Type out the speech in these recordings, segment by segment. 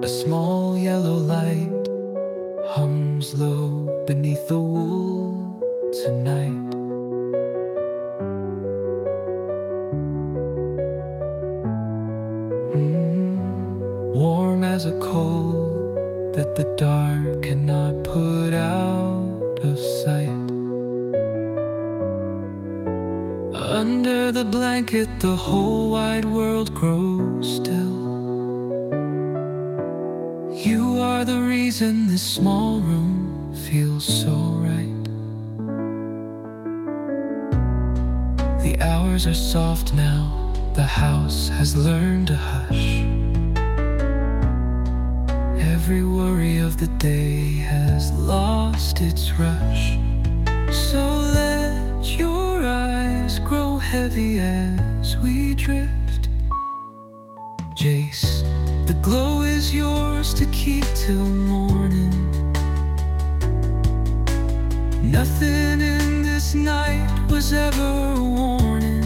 A small yellow light hums low beneath the wool tonight. Warm as a coal that the dark cannot put out of sight. Under the blanket the whole wide world grows still. You are the reason this small room feels so right. The hours are soft now, the house has learned to hush. Every worry of the day has lost its rush. So let your eyes grow heavy as we drift. Jace, the glow is yours to keep till morning. Nothing in this night was ever a warning.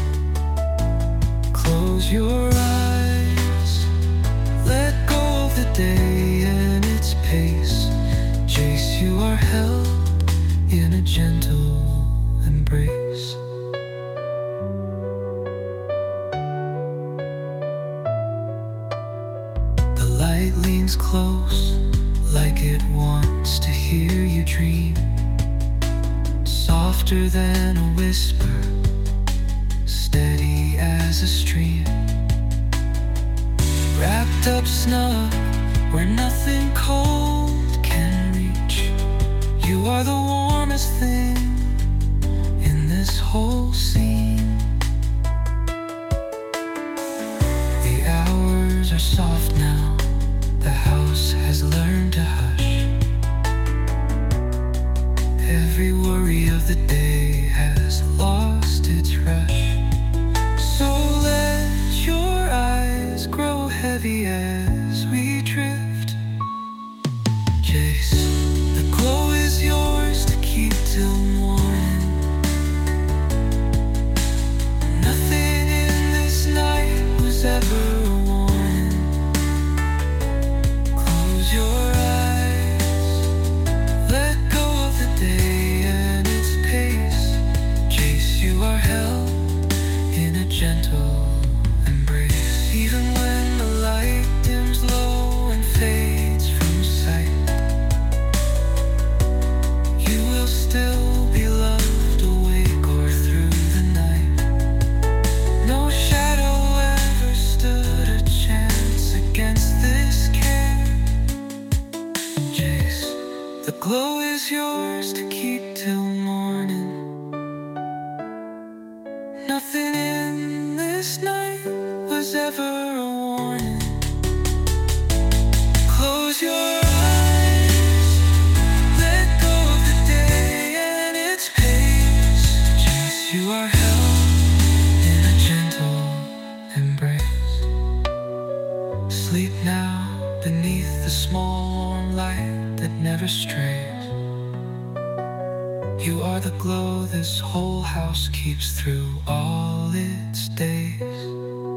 Close your eyes, let go of the day and its pace. Jace, you are held in a gentle embrace. The light leans close like it wants to hear you dream. Softer than a whisper, steady as a stream. Wrapped up snug where nothing cold can reach. You are the warmest thing in this whole scene. The hours are soft now, the house has learned to hush. Every worry of the day has lost its rush. So let your eyes grow heavy as we drift. Jace, the glow is yours to keep till morning. Nothing in this night was ever a warning. Close your eyes, let go of the day and its pace. Jace, you are held in a gentle embrace. Even when the light dims low and fades from sight, you will still be loved awake or through the night. No shadow ever stood a chance against this care. Jace, the glow is yours to keep till morning. Nothing in this night was ever a warning. Close your eyes, let go of the day and its pace. Jace, you are held in a gentle embrace. Sleep now beneath the small warm light that never strays. You are the glow this whole house keeps through all its days.